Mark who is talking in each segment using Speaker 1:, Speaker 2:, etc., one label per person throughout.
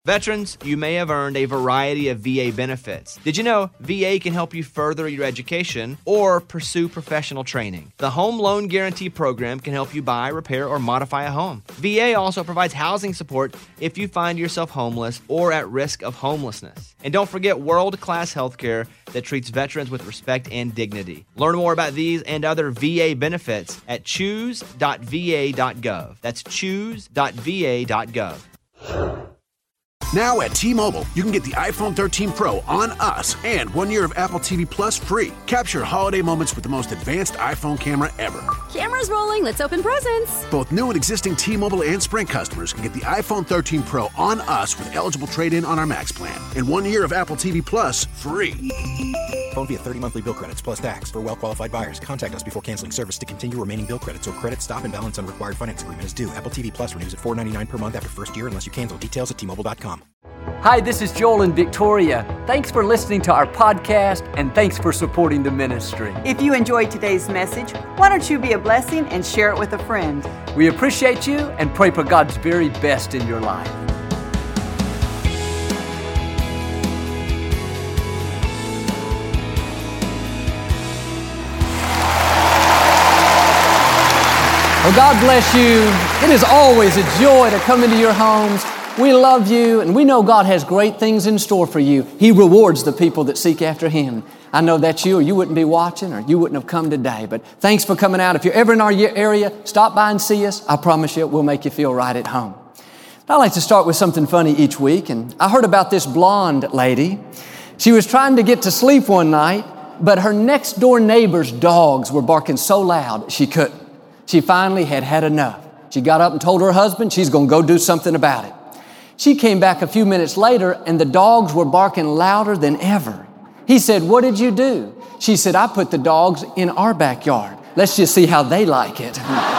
Speaker 1: Veterans, you may have earned a variety of VA benefits. Did you know VA can help you further your education or pursue professional training? The Home Loan Guarantee Program can help you buy, repair, or modify a home. VA also provides housing support if you find yourself homeless or at risk of homelessness. And don't forget world-class healthcare that treats veterans with respect and dignity. Learn more about these and other VA benefits at choose.va.gov. That's choose.va.gov.
Speaker 2: Now at T-Mobile, you can get the iPhone 13 Pro on us and 1 year of Apple TV Plus free. Capture holiday moments with the most advanced iPhone camera ever.
Speaker 3: Camera's rolling. Let's open presents.
Speaker 2: Both new and existing T-Mobile and Sprint customers can get the iPhone 13 Pro on us with eligible trade-in on our Max plan and 1 year of Apple TV Plus free.
Speaker 4: Phone via 30 monthly bill credits plus tax. For well-qualified buyers, contact us before canceling service to continue remaining bill credits or credit stop and balance on required finance agreement is due. Apple TV Plus renews at $4.99 per month after first year unless you cancel. Details at T-Mobile.com.
Speaker 5: Hi, this is Joel and Victoria. Thanks for listening to our podcast and thanks for supporting the ministry.
Speaker 6: If you enjoyed today's message, why don't you be a blessing and share it with a friend?
Speaker 5: We appreciate you and pray for God's very best in your life. Well, God bless you. It is always a joy to come into your homes. We love you, and we know God has great things in store for you. He rewards the people that seek after Him. I know that's you, or you wouldn't be watching, or you wouldn't have come today. But thanks for coming out. If you're ever in our area, stop by and see us. I promise you, we'll make you feel right at home. I like to start with something funny each week, and I heard about this blonde lady. She was trying to get to sleep one night, but her next door neighbor's dogs were barking so loud she couldn't. She finally had enough. She got up and told her husband she's going to go do something about it. She came back a few minutes later and the dogs were barking louder than ever. He said, "What did you do?" She said, "I put the dogs in our backyard. Let's just see how they like it."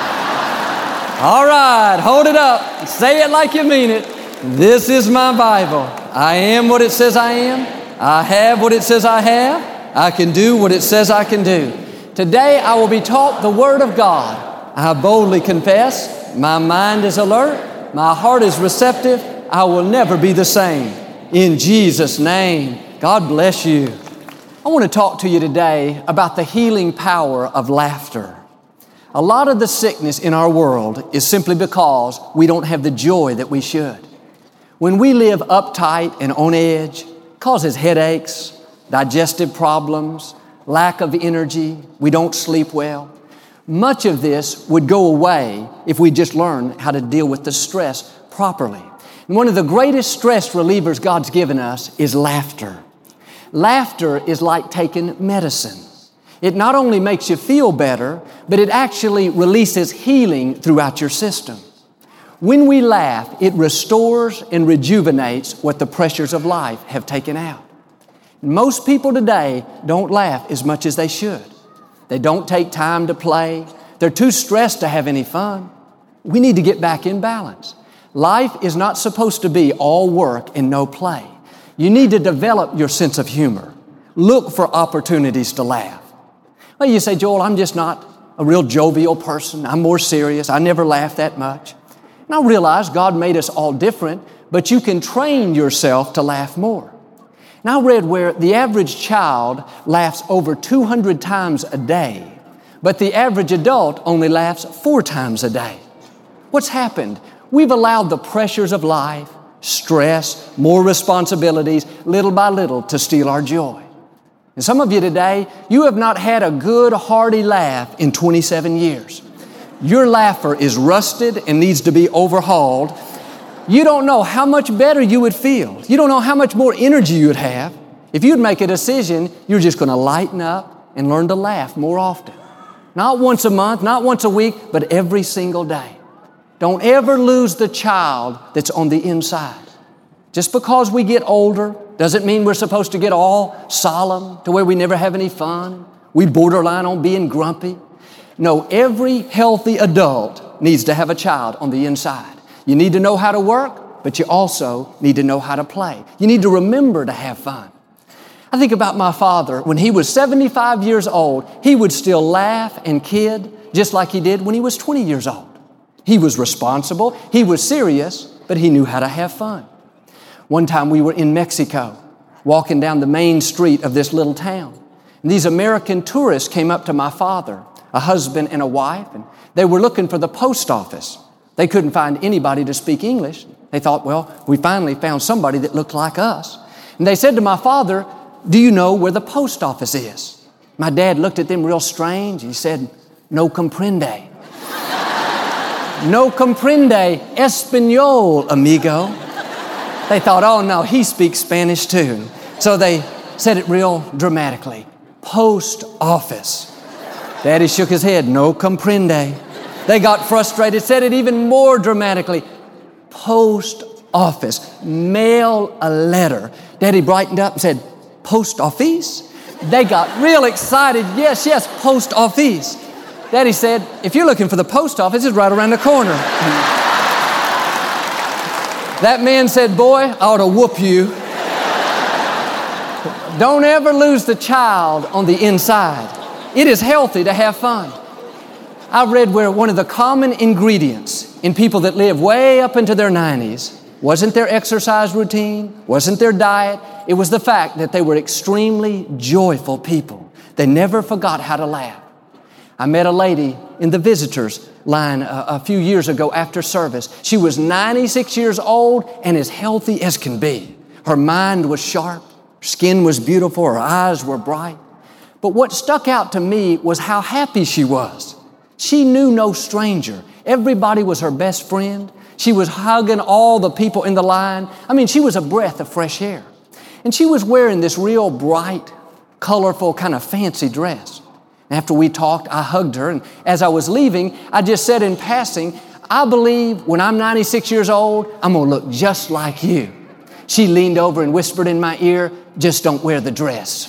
Speaker 5: All right, hold it up. Say it like you mean it. This is my Bible. I am what it says I am. I have what it says I have. I can do what it says I can do. Today I will be taught the Word of God. I boldly confess, my mind is alert, my heart is receptive, I will never be the same. In Jesus' name, God bless you. I want to talk to you today about the healing power of laughter. A lot of the sickness in our world is simply because we don't have the joy that we should. When we live uptight and on edge, it causes headaches, digestive problems, lack of energy, we don't sleep well. Much of this would go away if we just learn how to deal with the stress properly. And one of the greatest stress relievers God's given us is laughter. Laughter is like taking medicine. It not only makes you feel better, but it actually releases healing throughout your system. When we laugh, it restores and rejuvenates what the pressures of life have taken out. Most people today don't laugh as much as they should. They don't take time to play. They're too stressed to have any fun. We need to get back in balance. Life is not supposed to be all work and no play. You need to develop your sense of humor. Look for opportunities to laugh. Well, you say, "Joel, I'm just not a real jovial person. I'm more serious. I never laugh that much." And I realize God made us all different, but you can train yourself to laugh more. And I read where the average child laughs over 200 times a day, but the average adult only laughs 4 times a day. What's happened? We've allowed the pressures of life, stress, more responsibilities, little by little to steal our joy. And some of you today, you have not had a good, hearty laugh in 27 years. Your laugher is rusted and needs to be overhauled. You don't know how much better you would feel. You don't know how much more energy you'd have. If you'd make a decision, you're just going to lighten up and learn to laugh more often. Not once a month, not once a week, but every single day. Don't ever lose the child that's on the inside. Just because we get older doesn't mean we're supposed to get all solemn to where we never have any fun. We borderline on being grumpy. No, every healthy adult needs to have a child on the inside. You need to know how to work, but you also need to know how to play. You need to remember to have fun. I think about my father. When he was 75 years old, he would still laugh and kid just like he did when he was 20 years old. He was responsible, he was serious, but he knew how to have fun. One time we were in Mexico, walking down the main street of this little town. And these American tourists came up to my father, a husband and a wife, and they were looking for the post office. They couldn't find anybody to speak English. They thought, well, we finally found somebody that looked like us. And they said to my father, do you know where the post office is? My dad looked at them real strange. He said, no comprende. No comprende español, amigo. They thought, oh no, he speaks Spanish too. So they said it real dramatically. Post office. Daddy shook his head, no comprende. They got frustrated, said it even more dramatically. Post office. Mail a letter. Daddy brightened up and said, post office? They got real excited. Yes, post office. Daddy said, if you're looking for the post office, it's right around the corner. That man said, boy, I ought to whoop you. Don't ever lose the child on the inside. It is healthy to have fun. I read where one of the common ingredients in people that live way up into their 90s wasn't their exercise routine, wasn't their diet. It was the fact that they were extremely joyful people. They never forgot how to laugh. I met a lady in the visitors line a few years ago after service. She was 96 years old and as healthy as can be. Her mind was sharp, her skin was beautiful, her eyes were bright. But what stuck out to me was how happy she was. She knew no stranger. Everybody was her best friend. She was hugging all the people in the line. I mean, she was a breath of fresh air. And she was wearing this real bright, colorful, kind of fancy dress. After we talked, I hugged her, and as I was leaving, I just said in passing, I believe when I'm 96 years old, I'm going to look just like you. She leaned over and whispered in my ear, just don't wear the dress.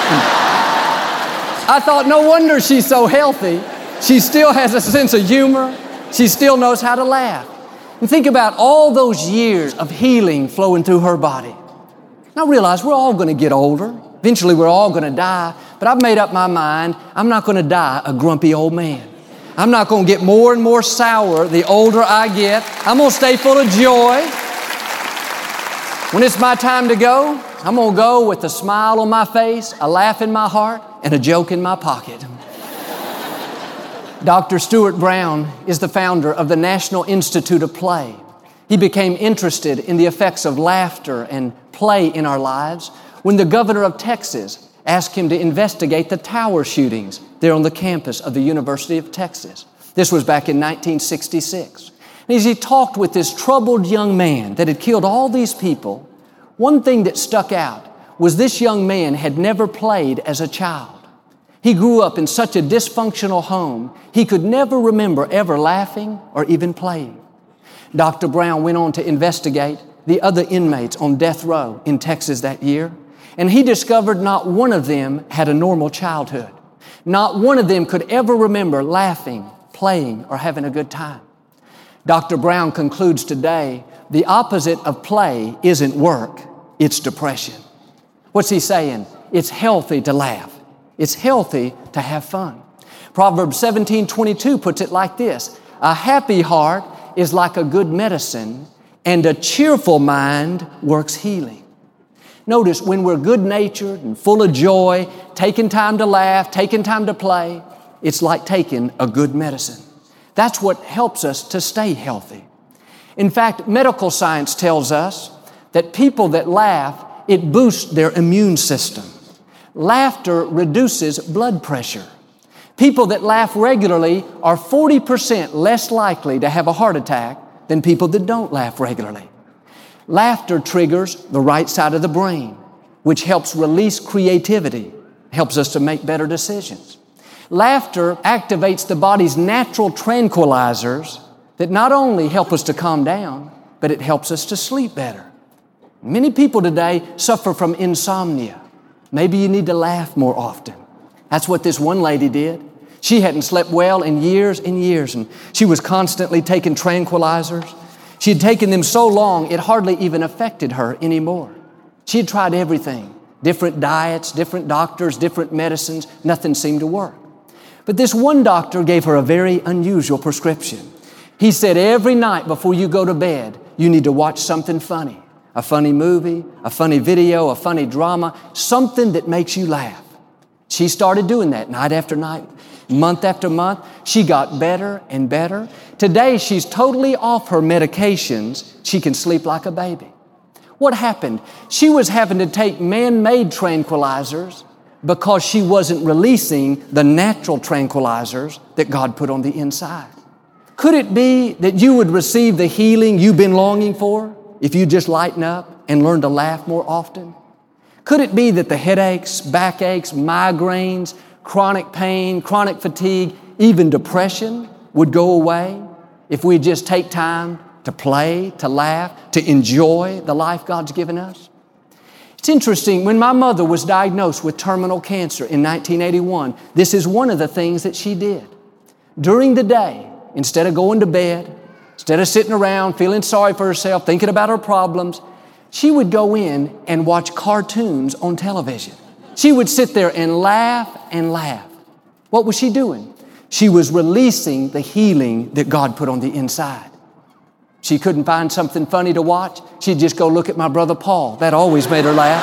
Speaker 5: I thought, no wonder she's so healthy. She still has a sense of humor. She still knows how to laugh. And think about all those years of healing flowing through her body. Now realize we're all going to get older. Eventually we're all going to die. But I've made up my mind, I'm not going to die a grumpy old man. I'm not going to get more and more sour the older I get. I'm going to stay full of joy. When it's my time to go, I'm going to go with a smile on my face, a laugh in my heart, and a joke in my pocket. Dr. Stuart Brown is the founder of the National Institute of Play. He became interested in the effects of laughter and play in our lives when the governor of Texas asked him to investigate the tower shootings there on the campus of the University of Texas. This was back in 1966. And as he talked with this troubled young man that had killed all these people, one thing that stuck out was this young man had never played as a child. He grew up in such a dysfunctional home, he could never remember ever laughing or even playing. Dr. Brown went on to investigate the other inmates on death row in Texas that year, and he discovered not one of them had a normal childhood. Not one of them could ever remember laughing, playing, or having a good time. Dr. Brown concludes today, the opposite of play isn't work, it's depression. What's he saying? It's healthy to laugh. It's healthy to have fun. Proverbs 17:22 puts it like this, a happy heart is like a good medicine, and a cheerful mind works healing. Notice when we're good-natured and full of joy, taking time to laugh, taking time to play, it's like taking a good medicine. That's what helps us to stay healthy. In fact, medical science tells us that people that laugh, it boosts their immune system. Laughter reduces blood pressure. People that laugh regularly are 40% less likely to have a heart attack than people that don't laugh regularly. Laughter triggers the right side of the brain, which helps release creativity, helps us to make better decisions. Laughter activates the body's natural tranquilizers that not only help us to calm down, but it helps us to sleep better. Many people today suffer from insomnia. Maybe you need to laugh more often. That's what this one lady did. She hadn't slept well in years and years, and she was constantly taking tranquilizers. She had taken them so long, it hardly even affected her anymore. She had tried everything, different diets, different doctors, different medicines. Nothing seemed to work. But this one doctor gave her a very unusual prescription. He said, every night before you go to bed, you need to watch something funny. a funny movie, a funny video, a funny drama, something that makes you laugh. She started doing that night after night, month after month. She got better and better. Today, she's totally off her medications. She can sleep like a baby. What happened? She was having to take man-made tranquilizers because she wasn't releasing the natural tranquilizers that God put on the inside. Could it be that you would receive the healing you've been longing for if you just lighten up and learn to laugh more often? Could it be that the headaches, backaches, migraines, chronic pain, chronic fatigue, even depression would go away if we just take time to play, to laugh, to enjoy the life God's given us? It's interesting, when my mother was diagnosed with terminal cancer in 1981, this is one of the things that she did. During the day, instead of going to bed, instead of sitting around feeling sorry for herself, thinking about her problems, she would go in and watch cartoons on television. She would sit there and laugh and laugh. What was she doing? She was releasing the healing that God put on the inside. She couldn't find something funny to watch. She'd just go look at my brother Paul. That always made her laugh.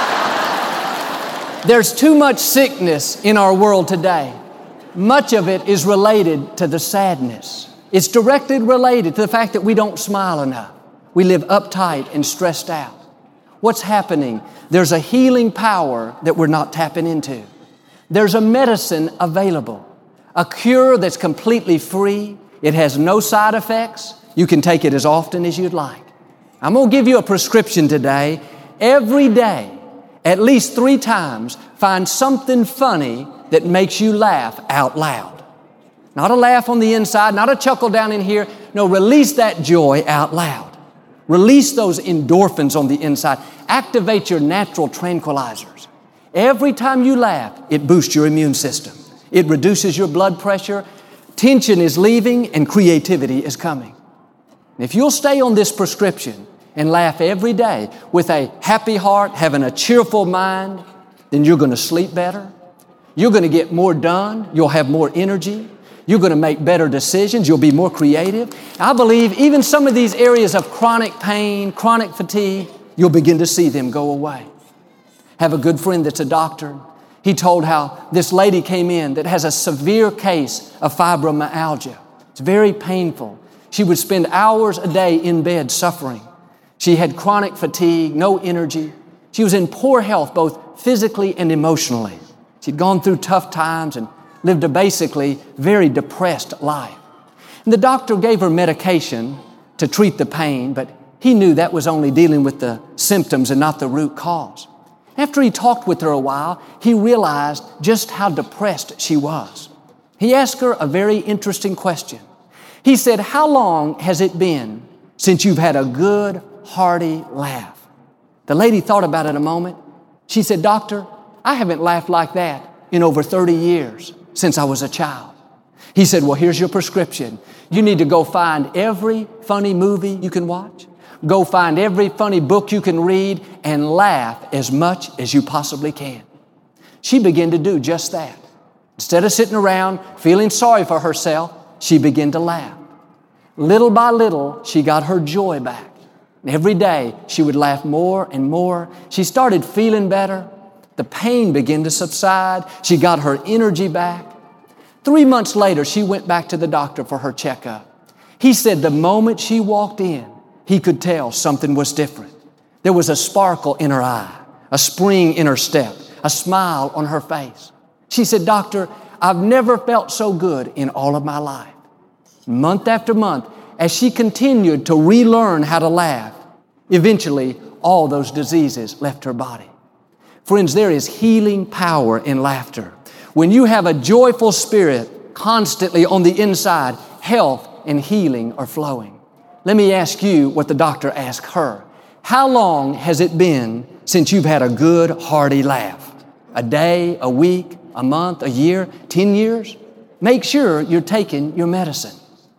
Speaker 5: There's too much sickness in our world today. Much of it is related to the sadness. It's directly related to the fact that we don't smile enough. We live uptight and stressed out. What's happening? There's a healing power that we're not tapping into. There's a medicine available, a cure that's completely free. It has no side effects. You can take it as often as you'd like. I'm going to give you a prescription today. Every day, at least 3 times, find something funny that makes you laugh out loud. Not a laugh on the inside, not a chuckle down in here. No, release that joy out loud. Release those endorphins on the inside. Activate your natural tranquilizers. Every time you laugh, it boosts your immune system. It reduces your blood pressure. Tension is leaving and creativity is coming. And if you'll stay on this prescription and laugh every day with a happy heart, having a cheerful mind, then you're going to sleep better. You're going to get more done. You'll have more energy. You're going to make better decisions. You'll be more creative. I believe even some of these areas of chronic pain, chronic fatigue, you'll begin to see them go away. Have a good friend that's a doctor. He told how this lady came in that has a severe case of fibromyalgia. It's very painful. She would spend hours a day in bed suffering. She had chronic fatigue, no energy. She was in poor health, both physically and emotionally. She'd gone through tough times and lived a basically very depressed life. And the doctor gave her medication to treat the pain, but he knew that was only dealing with the symptoms and not the root cause. After he talked with her a while, he realized just how depressed she was. He asked her a very interesting question. He said, "How long has it been since you've had a good, hearty laugh?" The lady thought about it a moment. She said, "Doctor, I haven't laughed like that in over 30 years since I was a child." He said, "Well, here's your prescription. You need to go find every funny movie you can watch. Go find every funny book you can read and laugh as much as you possibly can." She began to do just that. Instead of sitting around feeling sorry for herself, she began to laugh. Little by little, she got her joy back. And every day, she would laugh more and more. She started feeling better. The pain began to subside. She got her energy back. 3 months later, she went back to the doctor for her checkup. He said the moment she walked in, he could tell something was different. There was a sparkle in her eye, a spring in her step, a smile on her face. She said, "Doctor, I've never felt so good in all of my life." Month after month, as she continued to relearn how to laugh, eventually all those diseases left her body. Friends, there is healing power in laughter. When you have a joyful spirit constantly on the inside, health and healing are flowing. Let me ask you what the doctor asked her. How long has it been since you've had a good, hearty laugh? A day, a week, a month, a year, 10 years? Make sure you're taking your medicine.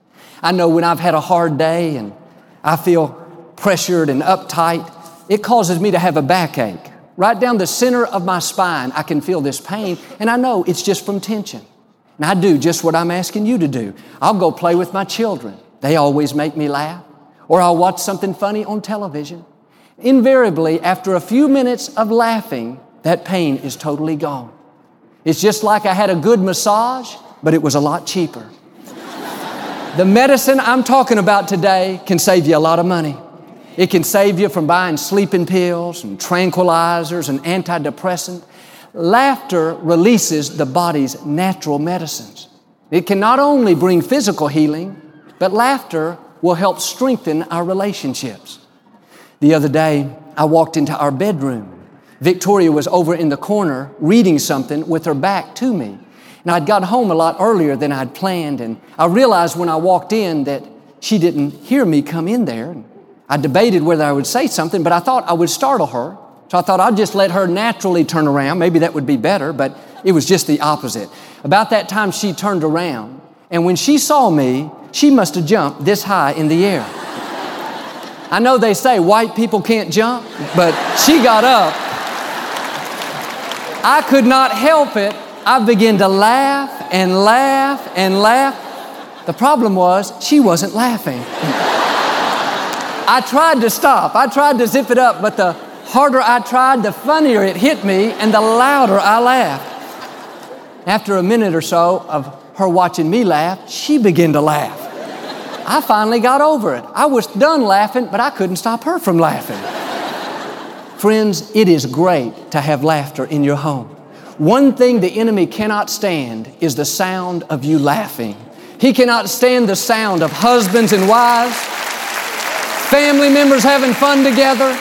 Speaker 5: I know when I've had a hard day and I feel pressured and uptight, it causes me to have a backache. Right down the center of my spine, I can feel this pain, and I know it's just from tension. And I do just what I'm asking you to do. I'll go play with my children. They always make me laugh. Or I'll watch something funny on television. invariably, after a few minutes of laughing, that pain is totally gone. It's just like I had a good massage, but it was a lot cheaper. The medicine I'm talking about today can save you a lot of money. It can save you from buying sleeping pills and tranquilizers and antidepressants. Laughter releases the body's natural medicines. It can not only bring physical healing, but laughter will help strengthen our relationships. The other day, I walked into our bedroom. Victoria was over in the corner reading something with her back to me. And I'd got home a lot earlier than I'd planned, and I realized when I walked in that she didn't hear me come in there. I debated whether I would say something, but I thought I would startle her. So I thought I'd just let her naturally turn around. Maybe that would be better, but it was just the opposite. About that time, she turned around, and when she saw me, she must have jumped this high in the air. I know they say white people can't jump, but she got up. I could not help it. I began to laugh and laugh and laugh. The problem was she wasn't laughing. I tried to stop. I tried to zip it up, but the harder I tried, the funnier it hit me and the louder I laughed. After a minute or so of her watching me laugh, she began to laugh. I finally got over it. I was done laughing, but I couldn't stop her from laughing. Friends, it is great to have laughter in your home. One thing the enemy cannot stand is the sound of you laughing. He cannot stand the sound of husbands and wives, family members having fun together.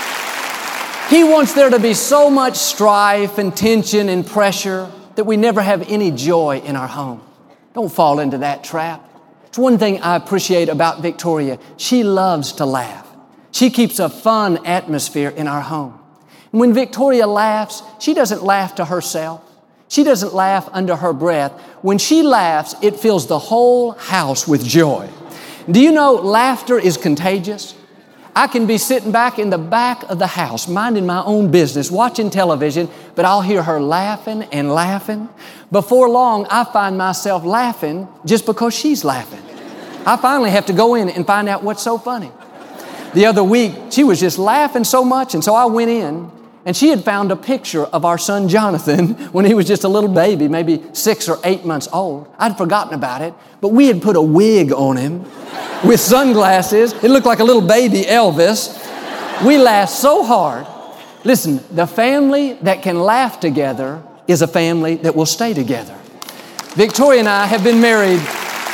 Speaker 5: He wants there to be so much strife and tension and pressure that we never have any joy in our home. Don't fall into that trap. It's one thing I appreciate about Victoria. She loves to laugh. She keeps a fun atmosphere in our home. When Victoria laughs, she doesn't laugh to herself. She doesn't laugh under her breath. When she laughs, it fills the whole house with joy. Do you know laughter is contagious? I can be sitting back in the back of the house, minding my own business, watching television, but I'll hear her laughing and laughing. Before long, I find myself laughing just because she's laughing. I finally have to go in and find out what's so funny. The other week, she was just laughing so much, and so I went in, and she had found a picture of our son Jonathan when he was just a little baby, maybe 6 or 8 months old. I'd forgotten about it, but we had put a wig on him with sunglasses. It looked like a little baby Elvis. We laughed so hard. Listen, the family that can laugh together is a family that will stay together. Victoria and I have been married.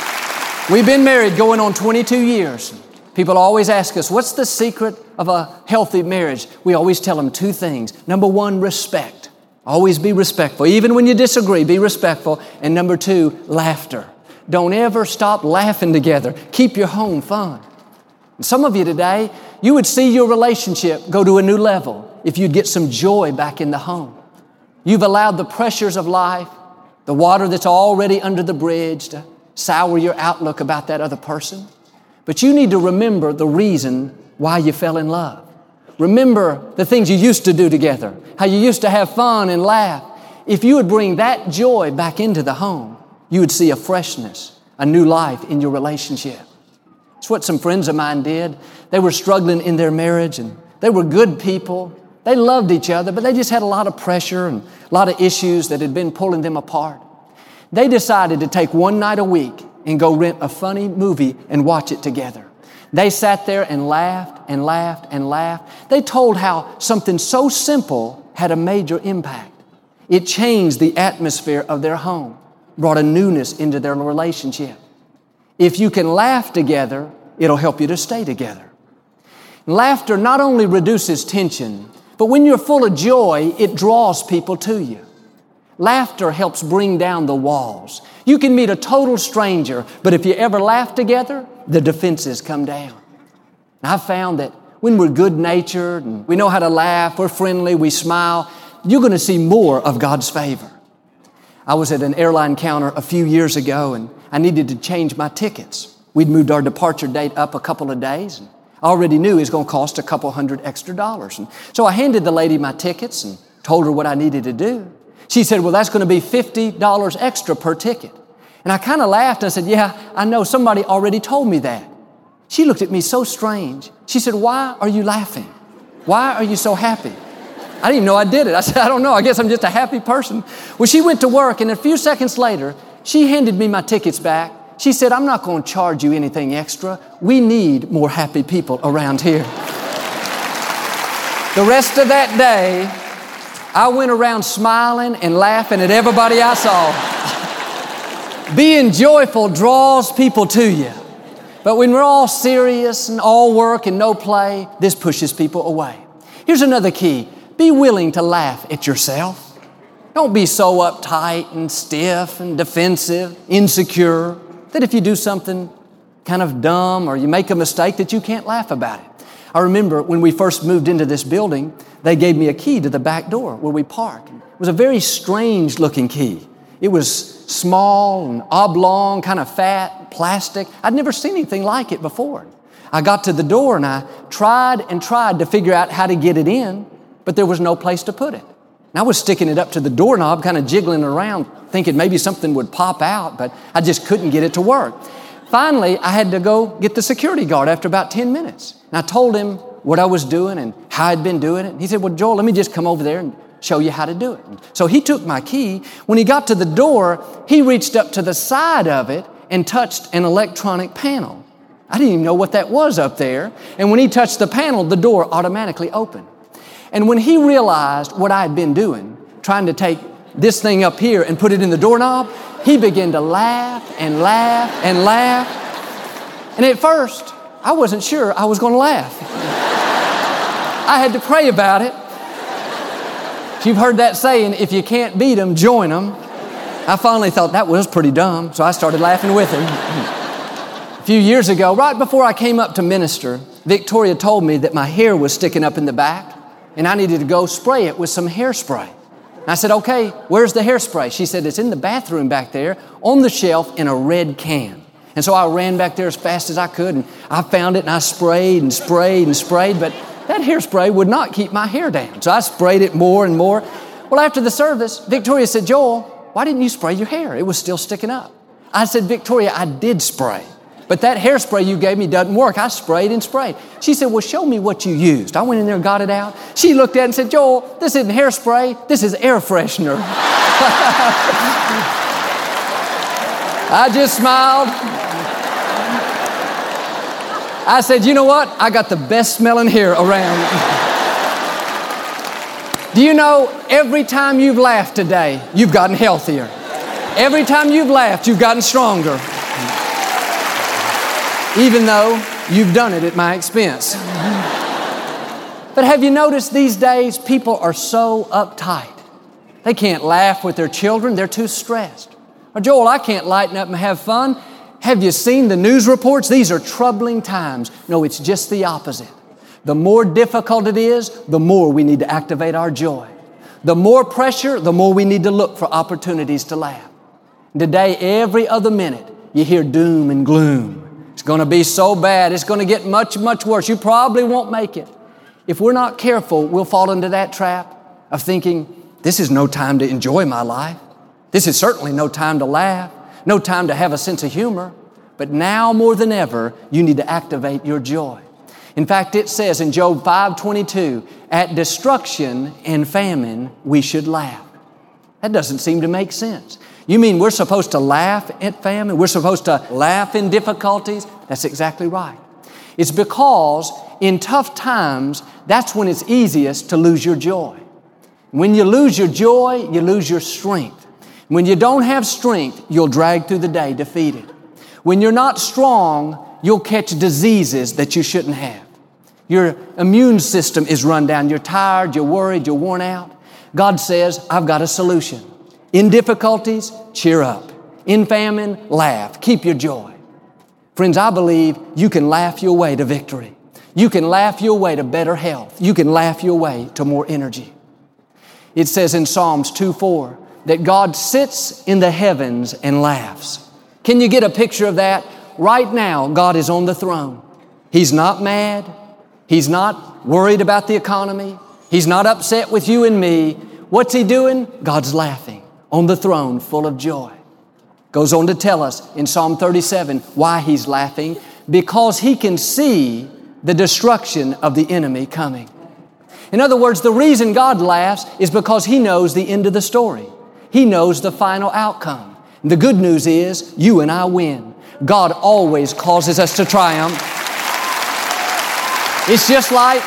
Speaker 5: We've been married going on 22 years. People always ask us, what's the secret of a healthy marriage? We always tell them 2 things. Number 1, respect. Always be respectful. Even when you disagree, be respectful. And number 2, laughter. Don't ever stop laughing together. Keep your home fun. And some of you today, you would see your relationship go to a new level if you'd get some joy back in the home. You've allowed the pressures of life, the water that's already under the bridge, to sour your outlook about that other person. But you need to remember the reason why you fell in love. Remember the things you used to do together, how you used to have fun and laugh. If you would bring that joy back into the home, you would see a freshness, a new life in your relationship. It's what some friends of mine did. They were struggling in their marriage, and they were good people. They loved each other, but they just had a lot of pressure and a lot of issues that had been pulling them apart. They decided to take one night a week and go rent a funny movie and watch it together. They sat there and laughed and laughed and laughed. They told how something so simple had a major impact. It changed the atmosphere of their home, brought a newness into their relationship. If you can laugh together, it'll help you to stay together. Laughter not only reduces tension, but when you're full of joy, it draws people to you. Laughter helps bring down the walls. You can meet a total stranger, but if you ever laugh together, the defenses come down. And I've found that when we're good-natured and we know how to laugh, we're friendly, we smile, you're going to see more of God's favor. I was at an airline counter a few years ago, and I needed to change my tickets. We'd moved our departure date up a couple of days, and I already knew it was going to cost a couple $100 extra. And so I handed the lady my tickets and told her what I needed to do. She said, well, that's going to be $50 extra per ticket. And I kind of laughed and I said, yeah, I know, somebody already told me that. She looked at me so strange. She said, why are you laughing? Why are you so happy? I didn't even know I did it. I said, I don't know. I guess I'm just a happy person. Well, she went to work, and a few seconds later, she handed me my tickets back. She said, I'm not going to charge you anything extra. We need more happy people around here. The rest of that day, I went around smiling and laughing at everybody I saw. Being joyful draws people to you. But when we're all serious and all work and no play, this pushes people away. Here's another key. Be willing to laugh at yourself. Don't be so uptight and stiff and defensive, insecure, that if you do something kind of dumb or you make a mistake that you can't laugh about it. I remember when we first moved into this building, they gave me a key to the back door where we park. It was a very strange looking key. It was small and oblong, kind of fat, plastic. I'd never seen anything like it before. I got to the door and I tried to figure out how to get it in, but there was no place to put it. And I was sticking it up to the doorknob, kind of jiggling it around, thinking maybe something would pop out, but I just couldn't get it to work. Finally, I had to go get the security guard after about 10 minutes. And I told him what I was doing and how I'd been doing it. And he said, well, Joel, let me just come over there and show you how to do it. And so he took my key. When he got to the door, he reached up to the side of it and touched an electronic panel. I didn't even know what that was up there. And when he touched the panel, the door automatically opened. And when he realized what I had been doing, trying to take this thing up here and put it in the doorknob, he began to laugh and laugh and laugh. And at first, I wasn't sure I was going to laugh. I had to pray about it. You've heard that saying, if you can't beat them, join them. I finally thought that was pretty dumb, so I started laughing with him. A few years ago, right before I came up to minister, Victoria told me that my hair was sticking up in the back and I needed to go spray it with some hairspray. I said, okay, where's the hairspray? She said, it's in the bathroom back there on the shelf in a red can. And so I ran back there as fast as I could and I found it and I sprayed and sprayed and sprayed, but that hairspray would not keep my hair down. So I sprayed it more and more. Well, after the service, Victoria said, Joel, why didn't you spray your hair? It was still sticking up. I said, Victoria, I did spray, but that hairspray you gave me doesn't work. I sprayed and sprayed. She said, well, show me what you used. I went in there and got it out. She looked at it and said, Joel, this isn't hairspray. This is air freshener. I just smiled. I said, you know what? I got the best smelling hair around. Do you know, every time you've laughed today, you've gotten healthier. Every time you've laughed, you've gotten stronger. Even though you've done it at my expense. But have you noticed these days, people are so uptight. They can't laugh with their children. They're too stressed. Or, Joel, I can't lighten up and have fun. Have you seen the news reports? These are troubling times. No, it's just the opposite. The more difficult it is, the more we need to activate our joy. The more pressure, the more we need to look for opportunities to laugh. Today, every other minute, you hear doom and gloom. It's going to be so bad. It's going to get much, much worse. You probably won't make it. If we're not careful, we'll fall into that trap of thinking, this is no time to enjoy my life. This is certainly no time to laugh. No time to have a sense of humor, but now more than ever, you need to activate your joy. In fact, it says in Job 5:22, at destruction and famine, we should laugh. That doesn't seem to make sense. You mean we're supposed to laugh at famine? We're supposed to laugh in difficulties? That's exactly right. It's because in tough times, that's when it's easiest to lose your joy. When you lose your joy, you lose your strength. When you don't have strength, you'll drag through the day defeated. When you're not strong, you'll catch diseases that you shouldn't have. Your immune system is run down. You're tired, you're worried, you're worn out. God says, I've got a solution. In difficulties, cheer up. In famine, laugh. Keep your joy. Friends, I believe you can laugh your way to victory. You can laugh your way to better health. You can laugh your way to more energy. It says in Psalms 2:4, that God sits in the heavens and laughs. Can you get a picture of that? Right now, God is on the throne. He's not mad. He's not worried about the economy. He's not upset with you and me. What's He doing? God's laughing on the throne full of joy. Goes on to tell us in Psalm 37 why He's laughing. Because He can see the destruction of the enemy coming. In other words, the reason God laughs is because He knows the end of the story. He knows the final outcome. And the good news is you and I win. God always causes us to triumph. It's just like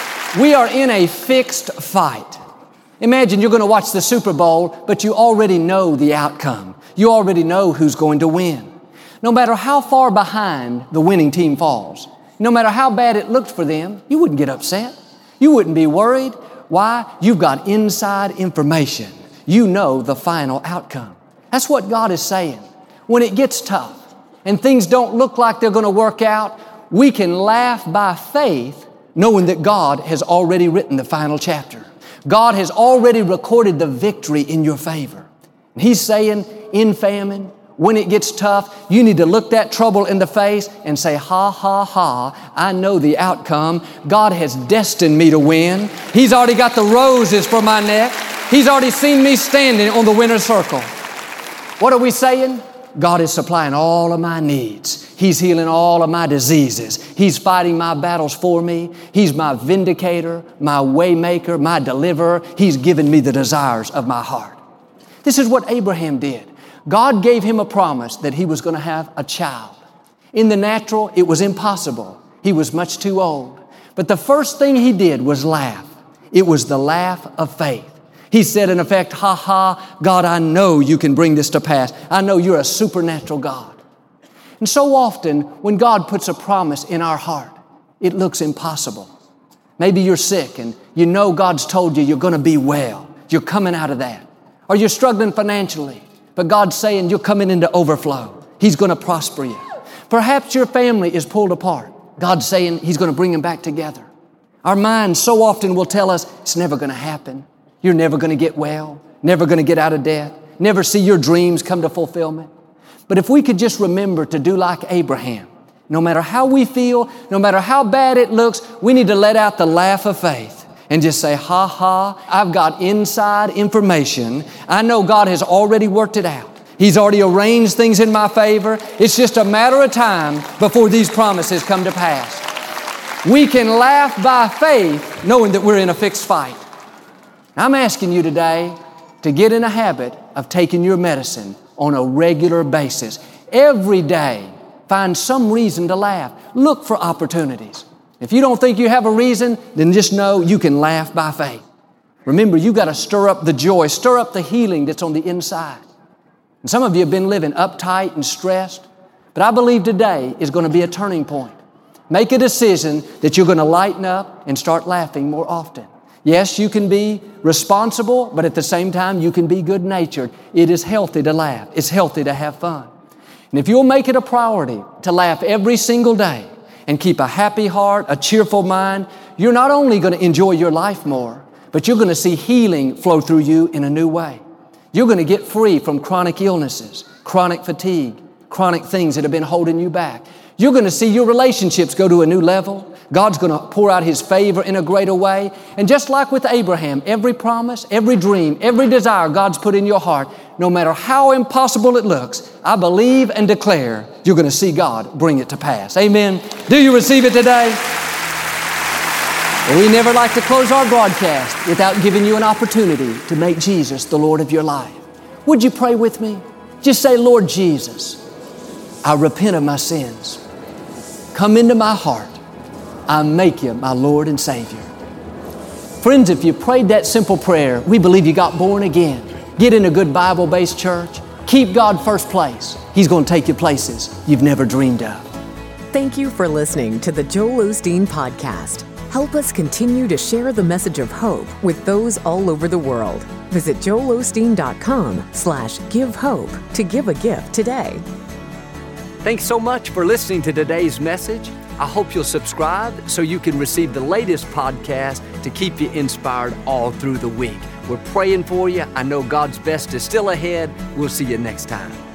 Speaker 5: we are in a fixed fight. Imagine you're going to watch the Super Bowl, but you already know the outcome. You already know who's going to win. No matter how far behind the winning team falls, no matter how bad it looked for them, you wouldn't get upset. You wouldn't be worried. Why? You've got inside information. You know the final outcome. That's what God is saying. When it gets tough and things don't look like they're going to work out, we can laugh by faith knowing that God has already written the final chapter. God has already recorded the victory in your favor. He's saying, in famine, when it gets tough, you need to look that trouble in the face and say, ha, ha, ha, I know the outcome. God has destined me to win. He's already got the roses for my neck. He's already seen me standing on the winner's circle. What are we saying? God is supplying all of my needs. He's healing all of my diseases. He's fighting my battles for me. He's my vindicator, my way maker, my deliverer. He's given me the desires of my heart. This is what Abraham did. God gave him a promise that he was going to have a child. In the natural, it was impossible. He was much too old. But the first thing he did was laugh. It was the laugh of faith. He said, in effect, ha ha, God, I know you can bring this to pass. I know you're a supernatural God. And so often, when God puts a promise in our heart, it looks impossible. Maybe you're sick and you know God's told you you're going to be well. You're coming out of that. Or you're struggling financially, but God's saying you're coming into overflow. He's going to prosper you. Perhaps your family is pulled apart. God's saying He's going to bring them back together. Our minds so often will tell us it's never going to happen. You're never going to get well, never going to get out of debt, never see your dreams come to fulfillment. But if we could just remember to do like Abraham, no matter how we feel, no matter how bad it looks, we need to let out the laugh of faith and just say, ha ha, I've got inside information. I know God has already worked it out. He's already arranged things in my favor. It's just a matter of time before these promises come to pass. We can laugh by faith knowing that we're in a fixed fight. I'm asking you today to get in a habit of taking your medicine on a regular basis. Every day, find some reason to laugh. Look for opportunities. If you don't think you have a reason, then just know you can laugh by faith. Remember, you've got to stir up the joy, stir up the healing that's on the inside. And some of you have been living uptight and stressed, but I believe today is going to be a turning point. Make a decision that you're going to lighten up and start laughing more often. Yes, you can be responsible, but at the same time, you can be good-natured. It is healthy to laugh. It's healthy to have fun. And if you'll make it a priority to laugh every single day and keep a happy heart, a cheerful mind, you're not only going to enjoy your life more, but you're going to see healing flow through you in a new way. You're going to get free from chronic illnesses, chronic fatigue, chronic things that have been holding you back. You're going to see your relationships go to a new level. God's going to pour out His favor in a greater way. And just like with Abraham, every promise, every dream, every desire God's put in your heart, no matter how impossible it looks, I believe and declare you're going to see God bring it to pass. Amen. Do you receive it today? Well, we never like to close our broadcast without giving you an opportunity to make Jesus the Lord of your life. Would you pray with me? Just say, Lord Jesus, I repent of my sins. Come into my heart. I make you my Lord and Savior. Friends, if you prayed that simple prayer, we believe you got born again. Get in a good Bible-based church. Keep God first place. He's going to take you places you've never dreamed of.
Speaker 7: Thank you for listening to the Joel Osteen Podcast. Help us continue to share the message of hope with those all over the world. Visit joelosteen.com/give hope to give a gift today.
Speaker 5: Thanks so much for listening to today's message. I hope you'll subscribe so you can receive the latest podcast to keep you inspired all through the week. We're praying for you. I know God's best is still ahead. We'll see you next time.